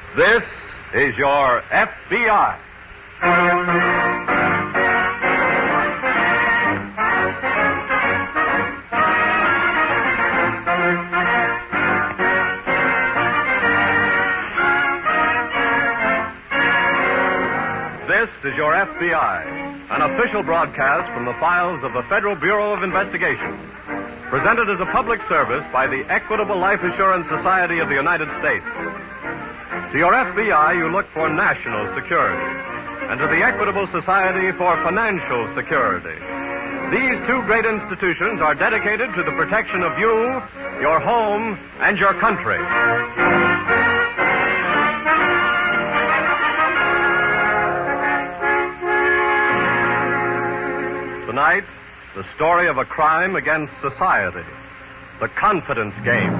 This is your FBI. This is your FBI, an official broadcast from the files of the Federal Bureau of Investigation, presented as a public service by the Equitable Life Assurance Society of the United States. To your FBI, you look for national security, and to the Equitable Society for financial security. These two great institutions are dedicated to the protection of you, your home, and your country. Tonight, the story of a crime against society, the confidence game.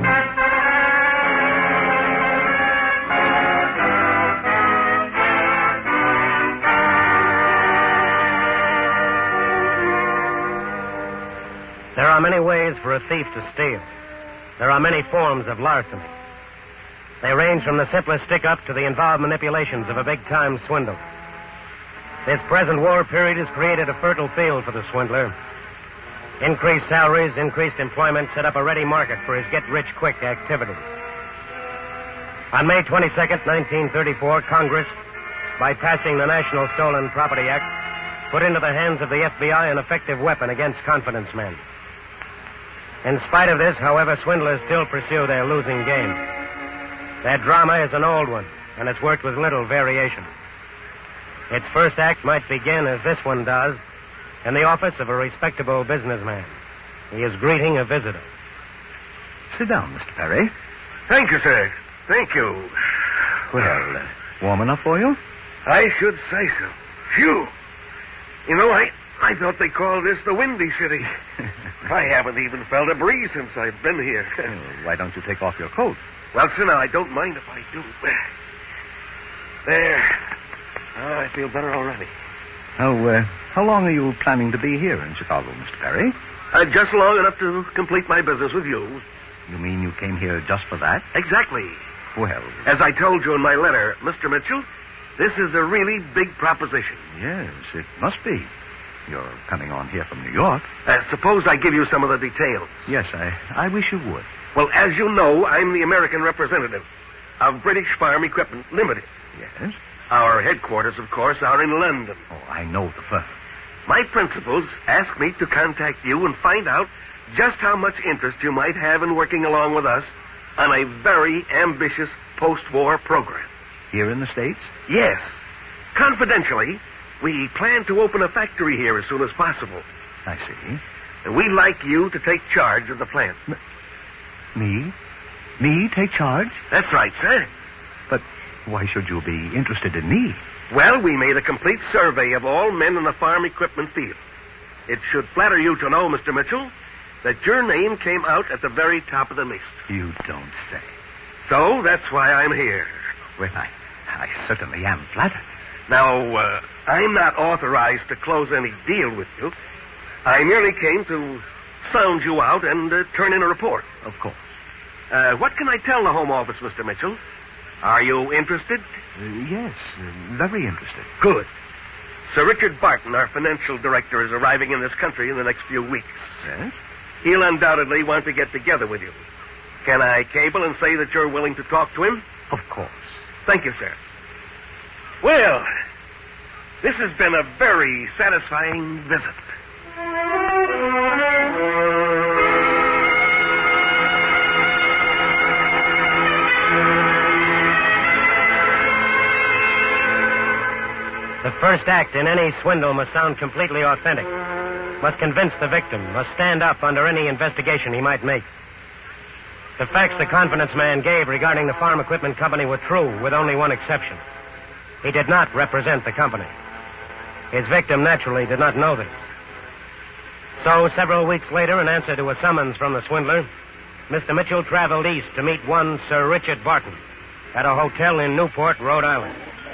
There are many ways for a thief to steal. There are many forms of larceny. They range from the simplest stick-up to the involved manipulations of a big-time swindle. This present war period has created a fertile field for the swindler. Increased salaries, increased employment set up a ready market for his get-rich-quick activities. On May 22nd, 1934, Congress, by passing the National Stolen Property Act, put into the hands of the FBI an effective weapon against confidence men. In spite of this, however, swindlers still pursue their losing game. Their drama is an old one, and it's worked with little variation. Its first act might begin, as this one does, in the office of a respectable businessman. He is greeting a visitor. Sit down, Mr. Perry. Thank you, sir. Thank you. Well, warm enough for you? I should say so. Phew. You know, I thought they called this the Windy City. I haven't even felt a breeze since I've been here. Well, why don't you take off your coat? Well, sir, now, I don't mind if I do. There. Oh, I feel better already. How long are you planning to be here in Chicago, Mr. Perry? Just long enough to complete my business with you. You mean you came here just for that? Exactly. Well... As I told you in my letter, Mr. Mitchell, this is a really big proposition. Yes, it must be. You're coming on here from New York. Suppose I give you some of the details. Yes, I wish you would. Well, as you know, I'm the American representative of British Farm Equipment Limited. Yes? Our headquarters, of course, are in London. Oh, I know the firm. My principals asked me to contact you and find out just how much interest you might have in working along with us on a very ambitious post-war program. Here in the States? Yes. Confidentially, we plan to open a factory here as soon as possible. I see. And we'd like you to take charge of the plant. Me? Me take charge? That's right, sir. But why should you be interested in me? Well, we made a complete survey of all men in the farm equipment field. It should flatter you to know, Mr. Mitchell, that your name came out at the very top of the list. You don't say. So that's why I'm here. Well, I certainly am flattered. Now, I'm not authorized to close any deal with you. I merely came to sound you out and turn in a report. Of course. What can I tell the Home Office, Mr. Mitchell? Are you interested? Yes, very interested. Good. Sir Richard Barton, our financial director, is arriving in this country in the next few weeks. Yes? He'll undoubtedly want to get together with you. Can I cable and say that you're willing to talk to him? Of course. Thank you, sir. Well, this has been a very satisfying visit. The first act in any swindle must sound completely authentic, must convince the victim, must stand up under any investigation he might make. The facts the confidence man gave regarding the farm equipment company were true, with only one exception. He did not represent the company. His victim naturally did not know this. So, several weeks later, in answer to a summons from the swindler, Mr. Mitchell traveled east to meet one Sir Richard Barton at a hotel in Newport, Rhode Island.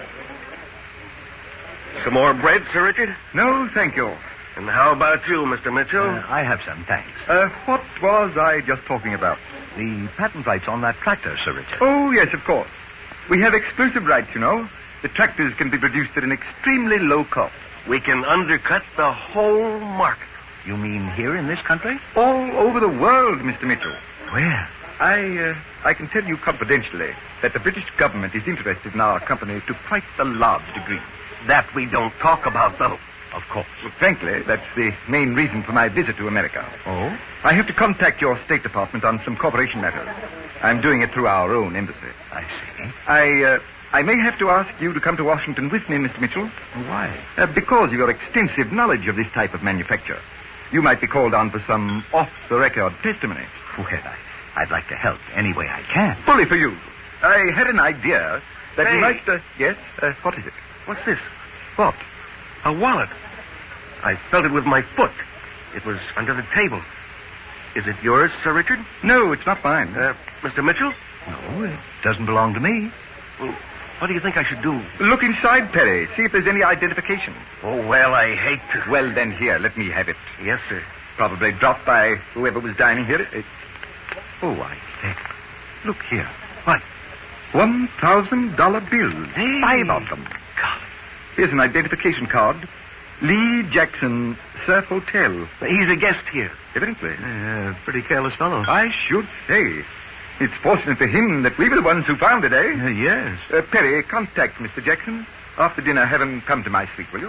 Some more bread, Sir Richard? No, thank you. And how about you, Mr. Mitchell? I have some, thanks. What was I just talking about? The patent rights on that tractor, Sir Richard. Oh, yes, of course. We have exclusive rights, you know. The tractors can be produced at an extremely low cost. We can undercut the whole market. You mean here in this country? All over the world, Mr. Mitchell. Where? I can tell you confidentially that the British government is interested in our company to quite a large degree. That we don't talk about, though. Of course. Well, frankly, that's the main reason for my visit to America. Oh? I have to contact your State Department on some cooperation matters. I'm doing it through our own embassy. I see. I may have to ask you to come to Washington with me, Mr. Mitchell. Why? Because of your extensive knowledge of this type of manufacture. You might be called on for some off-the-record testimony. Well, I'd like to help any way I can. Bully for you. I had an idea that we Say. might... yes? What is it? What's this? What? A wallet. I felt it with my foot. It was under the table. Is it yours, Sir Richard? No, it's not mine. Mr. Mitchell? No, it doesn't belong to me. Well, what do you think I should do? Look inside, Perry. See if there's any identification. Oh, well, I hate to. Well, then, here, let me have it. Yes, sir. Probably dropped by whoever was dining here. Oh, I say. Look here. What? $1,000 bills. Hey. 5 of them. Golly. Here's an identification card. Lee Jackson, Surf Hotel. He's a guest here. Evidently. Pretty careless fellow. I should say. It's fortunate for him that we were the ones who found it, eh? Yes. Perry, contact Mr. Jackson. After dinner, have him come to my suite, will you?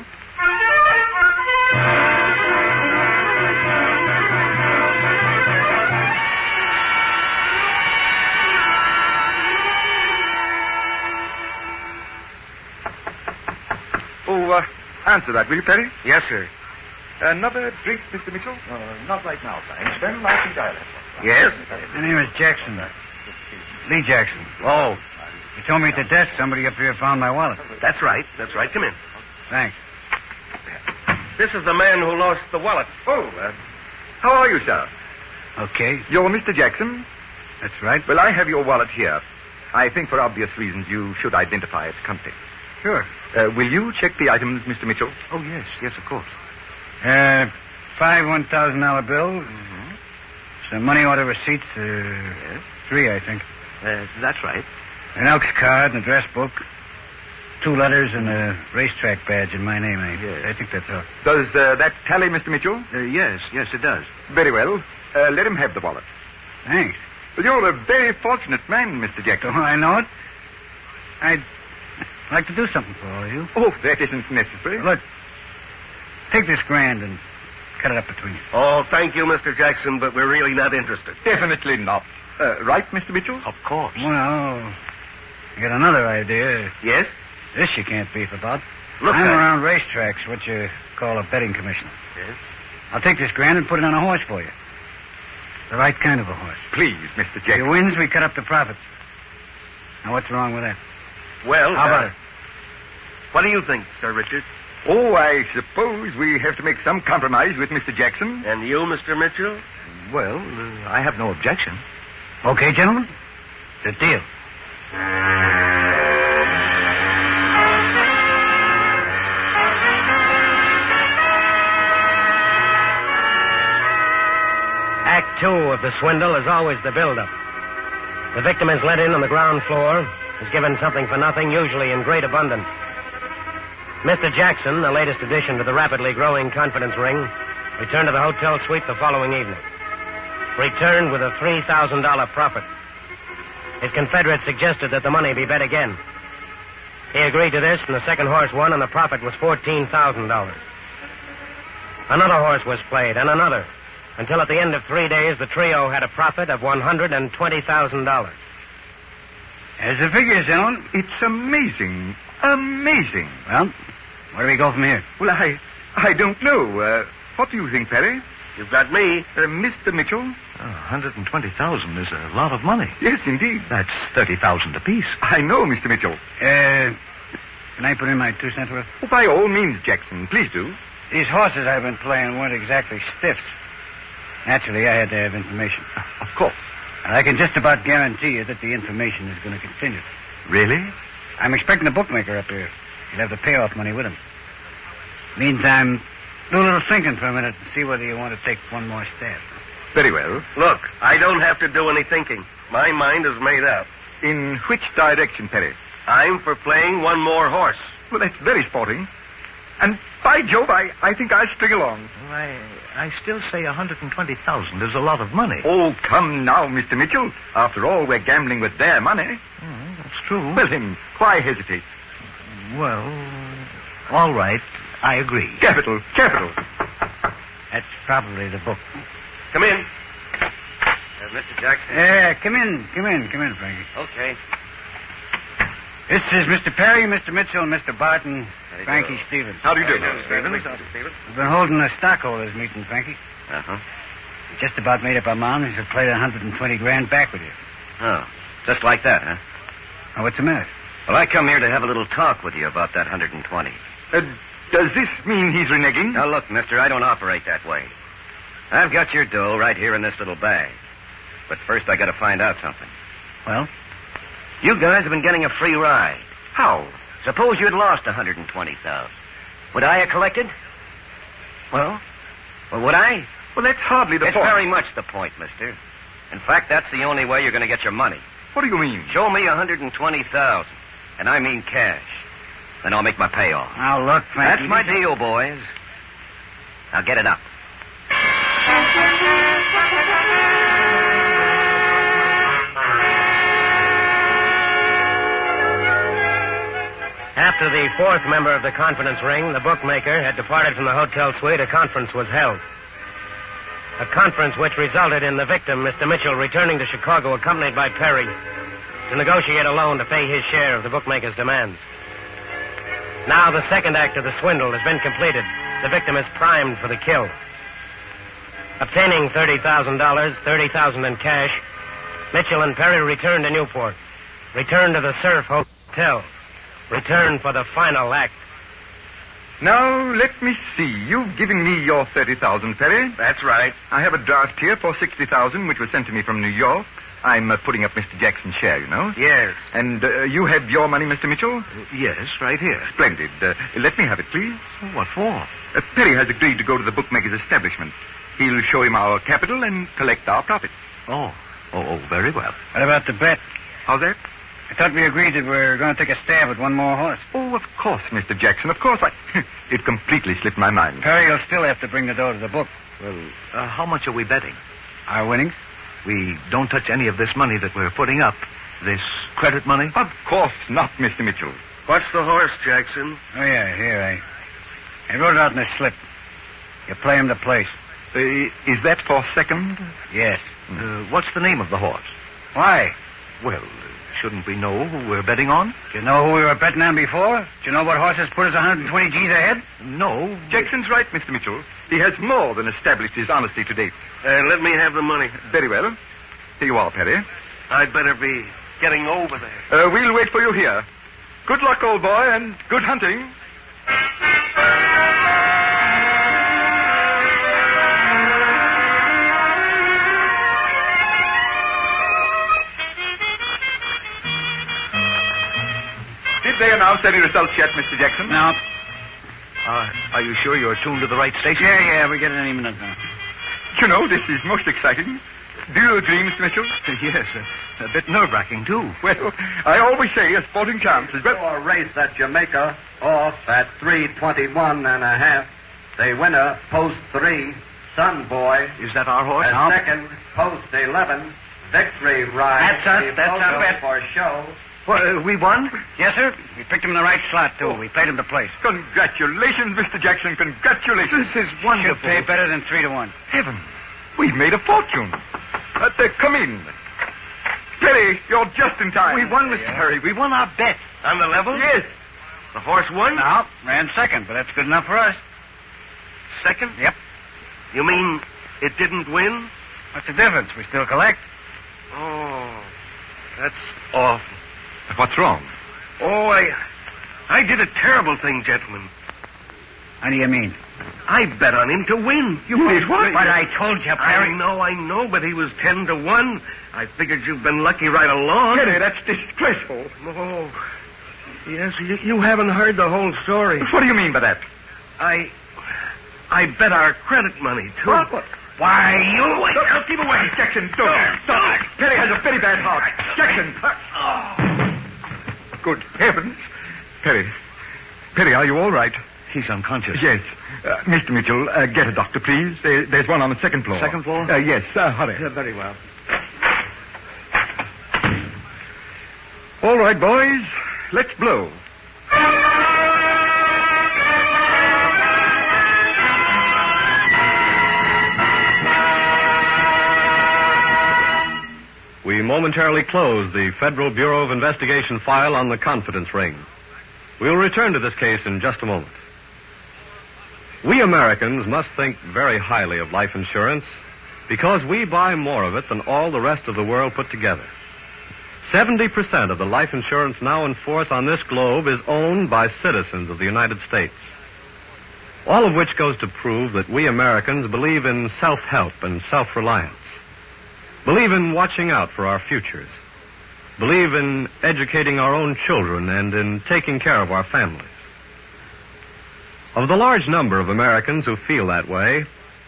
Oh, answer that, will you, Perry? Yes, sir. Another drink, Mr. Mitchell? Not right now, thanks. Then I think I'll have one. Yes? My name is Jackson. Lee Jackson. Oh, You told me at the desk somebody up here found my wallet. that's right. That's right. Come in. Thanks. This is the man who lost the wallet. Oh, how are you, sir? Okay, You're Mr. Jackson? that's right. Well, I have your wallet here. I think for obvious reasons you should identify its contents. Sure. Will you check the items, Mr. Mitchell? Oh, yes, of course. 5 $1,000 bills. Some money order receipts. 3, I think. That's right. An Elks card and address book. 2 letters and a racetrack badge in my name. I think that's all. Does that tally, Mr. Mitchell? Yes, it does. Very well. Let him have the wallet. Thanks. Well, you're a very fortunate man, Mr. Jackson. Oh, I know it. I'd like to do something for all of you. Oh, that isn't necessary. Look, take this grand and cut it up between you. Oh, thank you, Mr. Jackson, but we're really not interested. Definitely not. Right, Mr. Mitchell? Of course. Well, I got another idea. Yes? This you can't beef about. Look, I'm I- around racetracks, what you call a betting commissioner. Yes? I'll take this grand and put it on a horse for you. The right kind of a horse. Please, Mr. If he Jackson. wins, we cut up the profits. Now, what's wrong with that? Well, How about it? What do you think, Sir Richard? Oh, I suppose we have to make some compromise with Mr. Jackson. And you, Mr. Mitchell? Well, I have no objection. Okay, gentlemen? It's a deal. Act 2 of the swindle is always the build-up. The victim is let in on the ground floor, is given something for nothing, usually in great abundance. Mr. Jackson, the latest addition to the rapidly growing confidence ring, returned to the hotel suite the following evening. Returned with a $3,000 profit. His confederate suggested that the money be bet again. He agreed to this, and the second horse won, and the profit was $14,000. Another horse was played, and another, until at the end of 3 days, the trio had a profit of $120,000. There's the figures, gentlemen. It's amazing. Amazing. Well, where do we go from here? Well, I don't know. What do you think, Perry? You've got me. Mr. Mitchell? 120,000 is a lot of money. Yes, indeed. That's 30,000 apiece. I know, Mr. Mitchell. Can I put in my 2 cents worth? Oh, by all means, Jackson. Please do. These horses I've been playing weren't exactly stiffs. Naturally, I had to have information. Of course. And I can just about guarantee you that the information is going to continue. Really? I'm expecting a bookmaker up here. He'll have the payoff money with him. Meantime, do a little thinking for a minute and see whether you want to take one more stab. Very well. Look, I don't have to do any thinking. My mind is made up. In which direction, Perry? I'm for playing one more horse. Well, that's very sporting. And by Jove, I think I'll string along. Well, I still say 120,000 is a lot of money. Oh, come now, Mr. Mitchell. After all, we're gambling with their money. That's true. Well, then, why hesitate? Well, all right. I agree. Capital. That's probably the book. Come in. Mr. Jackson. Come in, Frankie. Okay. This is Mr. Perry, Mr. Mitchell, Mr. Barton, Frankie Stevens. How do you do, Stephen? We've been holding a stockholders meeting, Frankie. Uh-huh. We just about made up our minds to play 120 grand back with you. Oh, just like that, huh? Now, what's the matter? Well, I come here to have a little talk with you about that 120. Does this mean he's reneging? Now, look, mister, I don't operate that way. I've got your dough right here in this little bag. But first I got to find out something. Well? You guys have been getting a free ride. How? Suppose you'd lost 120,000. Would I have collected? Well, would I? Well, that's hardly the It's point. very much the point, mister. In fact, that's the only way you're going to get your money. What do you mean? Show me 120,000, and I mean cash. Then I'll make my payoff. Now, look, Frankie. That's my deal, boys. Now get it up. After the fourth member of the confidence ring, the bookmaker, had departed from the hotel suite, a conference was held. A conference which resulted in the victim, Mr. Mitchell, returning to Chicago accompanied by Perry to negotiate a loan to pay his share of the bookmaker's demands. Now the second act of the swindle has been completed. The victim is primed for the kill. Obtaining $30,000, $30,000 in cash, Mitchell and Perry returned to Newport. Returned to the Surf Hotel. Return for the final act. Now, let me see. You've given me your 30,000, Perry. That's right. I have a draft here for 60,000, which was sent to me from New York. I'm putting up Mr. Jackson's share, you know. Yes. And you have your money, Mr. Mitchell? Yes, right here. Splendid. Let me have it, please. What for? Perry has agreed to go to the bookmaker's establishment. He'll show him our capital and collect our profits. Oh, very well. What about the bet? How's that? I thought we agreed that we're going to take a stab at one more horse. Oh, of course, Mr. Jackson. Of course. It completely slipped my mind. Perry will still have to bring the dough to the book. Well, how much are we betting? Our winnings? We don't touch any of this money that we're putting up. This credit money? Of course not, Mr. Mitchell. What's the horse, Jackson? Oh, yeah, here, I wrote it out in a slip. You play him to place. Is that for second? Yes. What's the name of the horse? Why? Well, shouldn't we know who we're betting on? Do you know who we were betting on before? Do you know what horses put us 120 G's ahead? No. Jackson's right, Mr. Mitchell. He has more than established his honesty to date. Let me have the money. Very well. Here you are, Perry. I'd better be getting over there. We'll wait for you here. Good luck, old boy, and good hunting. Did they announce any results yet, Mr. Jackson? No. Are you sure you're tuned to the right station? Yeah, we get it any minute now. You know, this is most exciting. Do you agree, Mr. Mitchell? Yes, a bit nerve-wracking, too. Well, I always say a sporting chance is better. Your race at Jamaica, off at 3:21.5. The winner, post 3, Sun Boy. Is that our horse? At second, post 11, Victory Ride. That's us. That's our bet. For show. Well, we won? Yes, sir. We picked him in the right slot, too. We played him to place. Congratulations, Mr. Jackson. Congratulations. This is wonderful. Should pay better than 3-1. Heavens. We've made a fortune. Come in. Perry, you're just in time. We won, Mr. Perry. We won our bet. On the level? Yes. The horse won? No, ran second, but that's good enough for us. Second? Yep. You mean it didn't win? What's the difference? We still collect. Oh, that's awful. What's wrong? Oh, I did a terrible thing, gentlemen. How do you mean? I bet on him to win. You did what? But I told you, Perry. I know, but he was 10-1. I figured you've been lucky right along. Perry, that's disgraceful. Oh, yes, you haven't heard the whole story. What do you mean by that? I bet our credit money, too. What? Why, you... I'll keep away. Jackson, don't. Stop. Perry has a very bad heart. Jackson. good heavens. Perry, are you all right? He's unconscious. Yes. Mr. Mitchell, get a doctor, please. There's one on the second floor. Second floor? Yes, hurry. Very well. All right, boys. Let's blow. We momentarily close the Federal Bureau of Investigation file on the confidence ring. We'll return to this case in just a moment. We Americans must think very highly of life insurance because we buy more of it than all the rest of the world put together. 70% of the life insurance now in force on this globe is owned by citizens of the United States. All of which goes to prove that we Americans believe in self-help and self-reliance. Believe in watching out for our futures. Believe in educating our own children and in taking care of our families. Of the large number of Americans who feel that way,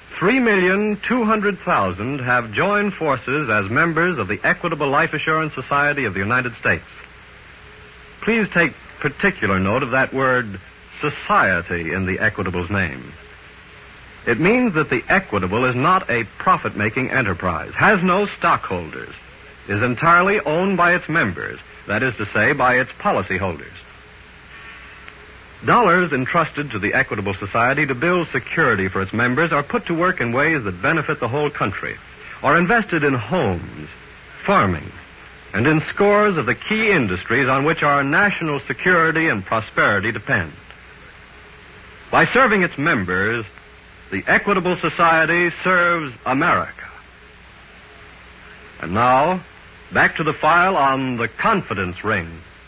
3,200,000 have joined forces as members of the Equitable Life Assurance Society of the United States. Please take particular note of that word society in the Equitable's name. It means that the Equitable is not a profit-making enterprise, has no stockholders, is entirely owned by its members, that is to say, by its policyholders. Dollars entrusted to the Equitable Society to build security for its members are put to work in ways that benefit the whole country, or invested in homes, farming, and in scores of the key industries on which our national security and prosperity depend. By serving its members, the Equitable Society serves America. And now, back to the file on the confidence ring.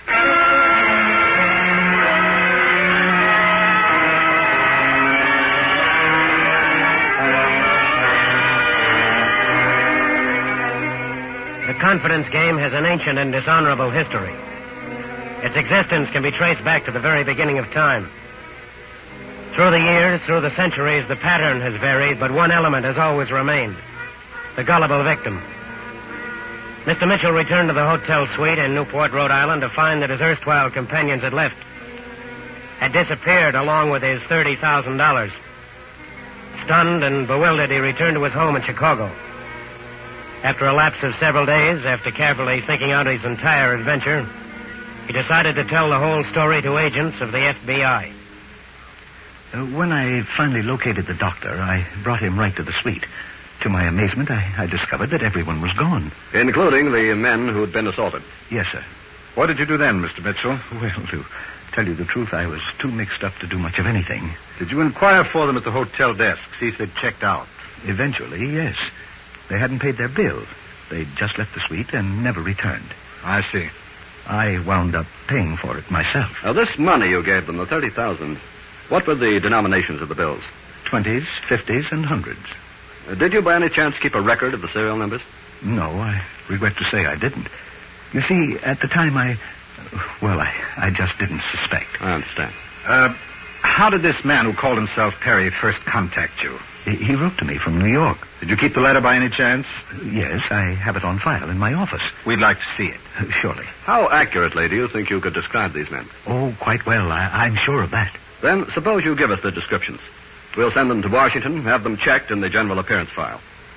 The confidence game has an ancient and dishonorable history. Its existence can be traced back to the very beginning of time. Through the years, through the centuries, the pattern has varied, but one element has always remained: the gullible victim. Mr. Mitchell returned to the hotel suite in Newport, Rhode Island, to find that his erstwhile companions had left, had disappeared along with his $30,000. Stunned and bewildered, he returned to his home in Chicago. After a lapse of several days, after carefully thinking out his entire adventure, he decided to tell the whole story to agents of the FBI. When I finally located the doctor, I brought him right to the suite. To my amazement, I discovered that everyone was gone. Including the men who'd been assaulted. Yes, sir. What did you do then, Mr. Mitchell? Well, to tell you the truth, I was too mixed up to do much of anything. Did you inquire for them at the hotel desk, see if they'd checked out? Eventually, yes. They hadn't paid their bill. They'd just left the suite and never returned. I see. I wound up paying for it myself. Now, this money you gave them, the $30,000, what were the denominations of the bills? 20s, 50s, and 100s. Did you by any chance keep a record of the serial numbers? No, I regret to say I didn't. You see, at the time I just didn't suspect. I understand. How did this man who called himself Perry first contact you? He wrote to me from New York. Did you keep the letter by any chance? Yes, I have it on file in my office. We'd like to see it. Surely. How accurately do you think you could describe these men? Oh, quite well. I'm sure of that. Then suppose you give us the descriptions. We'll send them to Washington, have them checked in the general appearance file.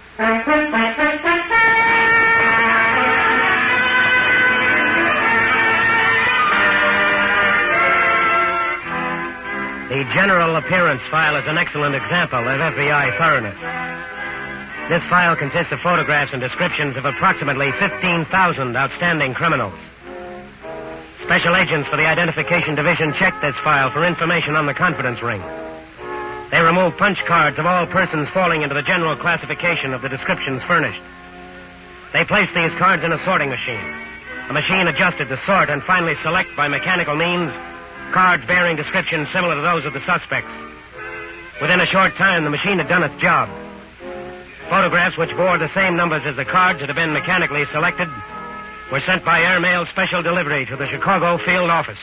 The general appearance file is an excellent example of FBI thoroughness. This file consists of photographs and descriptions of approximately 15,000 outstanding criminals. Special agents for the Identification Division checked this file for information on the confidence ring. They removed punch cards of all persons falling into the general classification of the descriptions furnished. They placed these cards in a sorting machine. The machine adjusted the sort and finally select by mechanical means cards bearing descriptions similar to those of the suspects. Within a short time, the machine had done its job. Photographs which bore the same numbers as the cards that had been mechanically selected were sent by airmail special delivery to the Chicago field office.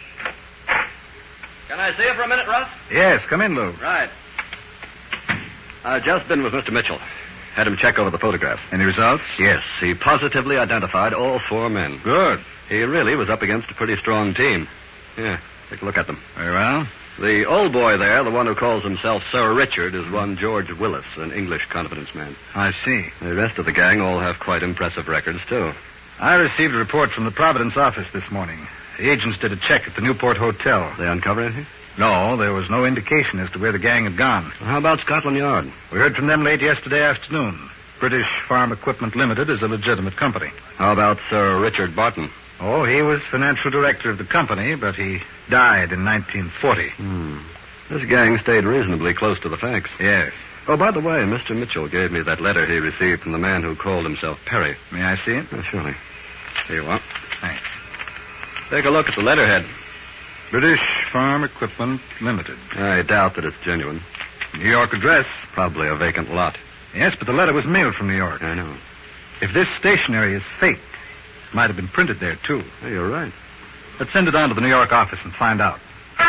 Can I see you for a minute, Russ? Yes, come in, Lou. Right. I've just been with Mr. Mitchell. Had him check over the photographs. Any results? Yes, he positively identified all 4 men. Good. He really was up against a pretty strong team. Yeah, take a look at them. Very well. The old boy there, the one who calls himself Sir Richard, is one George Willis, an English confidence man. I see. The rest of the gang all have quite impressive records, too. I received a report from the Providence office this morning. The agents did a check at the Newport Hotel. They uncover anything? No, there was no indication as to where the gang had gone. Well, how about Scotland Yard? We heard from them late yesterday afternoon. British Farm Equipment Limited is a legitimate company. How about Sir Richard Barton? Oh, he was financial director of the company, but he died in 1940. This gang stayed reasonably close to the facts. Yes. Oh, by the way, Mr. Mitchell gave me that letter he received from the man who called himself Perry. May I see it? Surely. Here you are. Thanks. Take a look at the letterhead. British Farm Equipment Limited. I doubt that it's genuine. New York address. Probably a vacant lot. Yes, but the letter was mailed from New York. I know. If this stationery is faked, it might have been printed there, too. Oh, you're right. Let's send it on to the New York office and find out.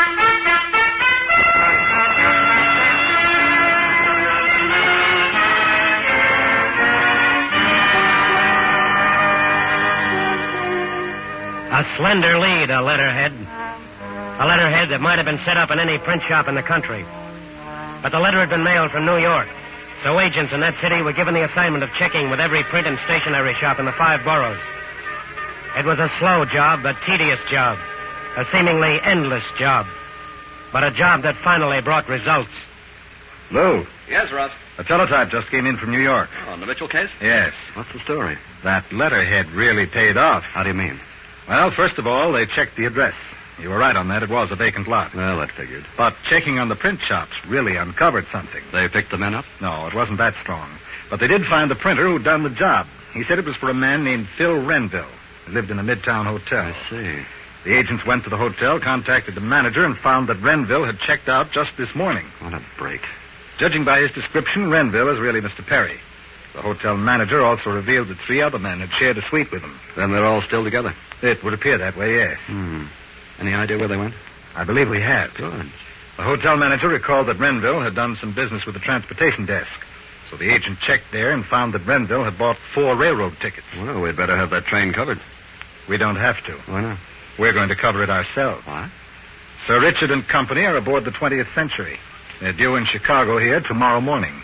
A slender lead, a letterhead. A letterhead that might have been set up in any print shop in the country. But the letter had been mailed from New York, so agents in that city were given the assignment of checking with every print and stationery shop in the 5 boroughs. It was a slow job, a tedious job, a seemingly endless job, but a job that finally brought results. Lou, Yes, Ross. a teletype just came in from New York. Oh, on the Mitchell case? Yes. What's the story? That letterhead really paid off. How do you mean? Well, first of all, they checked the address. You were right on that. It was a vacant lot. Well, that figured. But checking on the print shops really uncovered something. They picked the men up? No, it wasn't that strong. But they did find the printer who'd done the job. He said it was for a man named Phil Renville. He lived in a Midtown hotel. I see. The agents went to the hotel, contacted the manager, and found that Renville had checked out just this morning. What a break. Judging by his description, Renville is really Mr. Perry. The hotel manager also revealed that 3 other men had shared a suite with him. Then they're all still together? It would appear that way, yes. Any idea where they went? I believe we have. Good. The hotel manager recalled that Renville had done some business with the transportation desk. So the agent checked there and found that Renville had bought 4 railroad tickets. Well, we'd better have that train covered. We don't have to. Why not? We're going to cover it ourselves. What? Sir Richard and company are aboard the 20th Century. They're due in Chicago here tomorrow morning.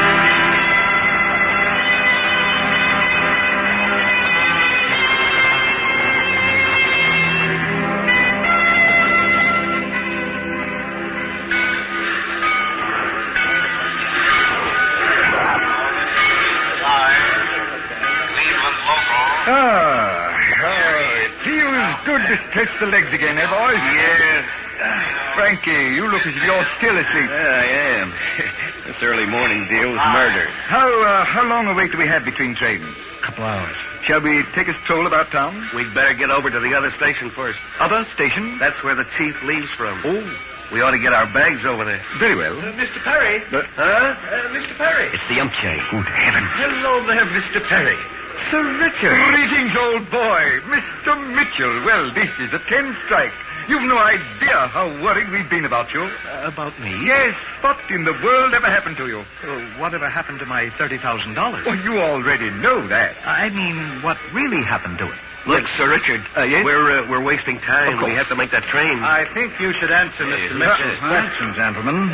It feels good to stretch the legs again, eh, boys? Yes. Frankie, you look as if you're still asleep. I am. This early morning deal was murder. How long a wait do we have between trains? A couple hours. Shall we take a stroll about town? We'd better get over to the other station first. Other station? That's where the chief leaves from. Oh, We ought to get our bags over there. very well. Mr. Perry? Huh? Mr. Perry? It's the Umche. Good heavens. Hello there, Mr. Perry. Sir Richard. Greetings, old boy. Mr. Mitchell. Well, this is a 10 strike. You've no idea how worried we've been about you. About me? Yes, what in the world ever happened to you? Whatever happened to my $30,000? Well, you already know that. I mean, what really happened to it? Look, Sir Richard. Yes? We're wasting time. Of course. We have to make that train. I think you should answer Mr. Mitchell's question, gentlemen.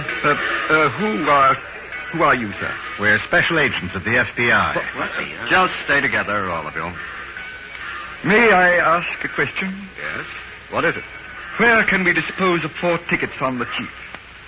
Who are you, sir? We're special agents of the FBI. Just stay together, all of you. May I ask a question? Yes? What is it? Where can we dispose of 4 tickets on the chief?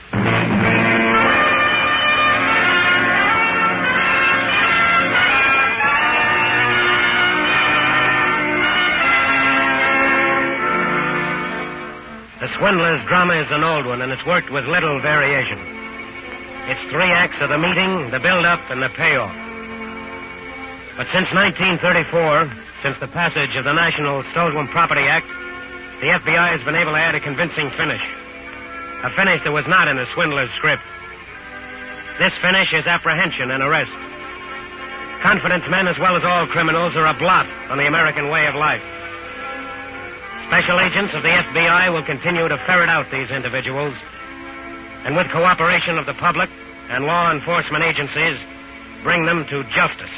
The Swindler's drama is an old one, and it's worked with little variation. It's 3 acts of the meeting, the build-up, and the payoff. But since 1934, since the passage of the National Stolen Property Act, the FBI has been able to add a convincing finish. A finish that was not in the Swindler's script. This finish is apprehension and arrest. Confidence men, as well as all criminals, are a blot on the American way of life. Special agents of the FBI will continue to ferret out these individuals, and with cooperation of the public and law enforcement agencies, bring them to justice.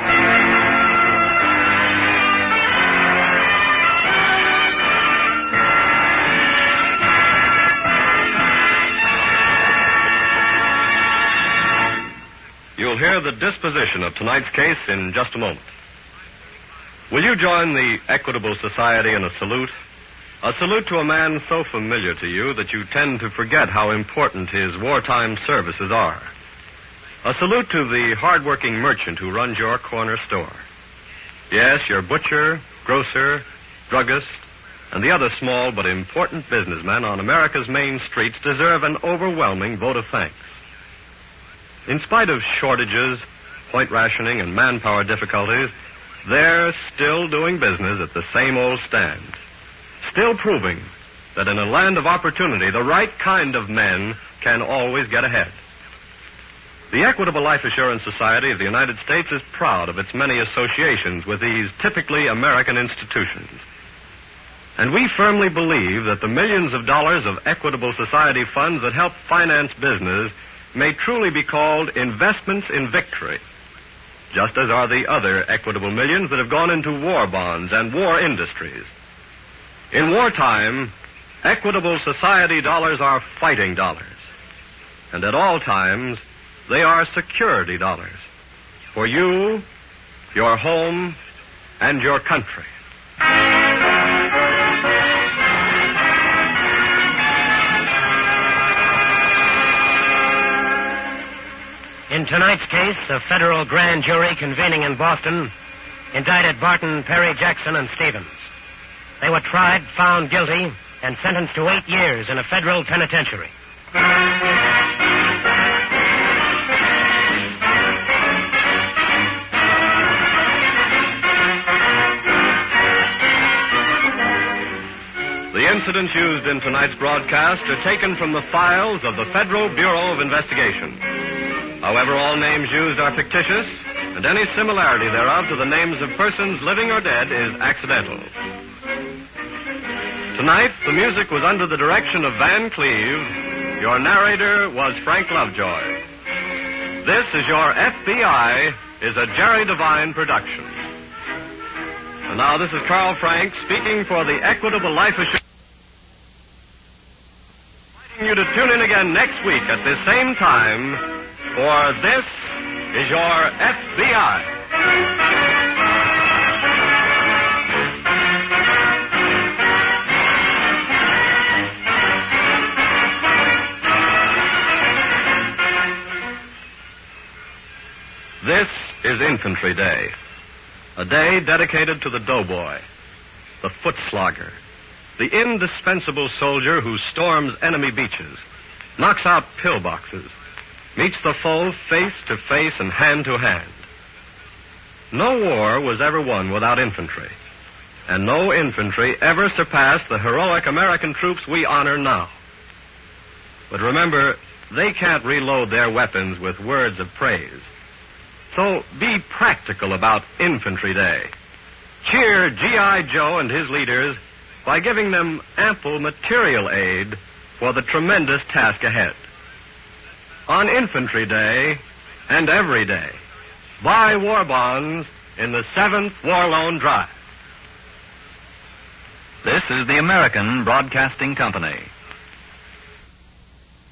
You'll hear the disposition of tonight's case in just a moment. Will you join the Equitable Society in a salute? A salute to a man so familiar to you that you tend to forget how important his wartime services are. A salute to the hard-working merchant who runs your corner store. Yes, your butcher, grocer, druggist, and the other small but important businessmen on America's main streets deserve an overwhelming vote of thanks. In spite of shortages, point rationing, and manpower difficulties, they're still doing business at the same old stand. Still proving that in a land of opportunity, the right kind of men can always get ahead. The Equitable Life Assurance Society of the United States is proud of its many associations with these typically American institutions. And we firmly believe that the millions of dollars of Equitable Society funds that help finance business may truly be called investments in victory, just as are the other equitable millions that have gone into war bonds and war industries. In wartime, Equitable Society dollars are fighting dollars. And at all times, they are security dollars for you, your home, and your country. In tonight's case, a federal grand jury convening in Boston indicted Barton, Perry, Jackson, and Stevens. They were tried, found guilty, and sentenced to 8 years in a federal penitentiary. The incidents used in tonight's broadcast are taken from the files of the Federal Bureau of Investigation. However, all names used are fictitious, and any similarity thereof to the names of persons living or dead is accidental. Tonight, the music was under the direction of Van Cleve. Your narrator was Frank Lovejoy. This is Your FBI is a Jerry Devine production. And now this is Carl Frank speaking for the Equitable Life Assurance. Inviting you to tune in again next week at this same time for This is Your FBI. This is Infantry Day, a day dedicated to the doughboy, the foot slogger, the indispensable soldier who storms enemy beaches, knocks out pillboxes, meets the foe face to face and hand to hand. No war was ever won without infantry, and no infantry ever surpassed the heroic American troops we honor now. But remember, they can't reload their weapons with words of praise. So be practical about Infantry Day. Cheer G.I. Joe and his leaders by giving them ample material aid for the tremendous task ahead. On Infantry Day and every day, buy war bonds in the 7th War Loan Drive. This is the American Broadcasting Company.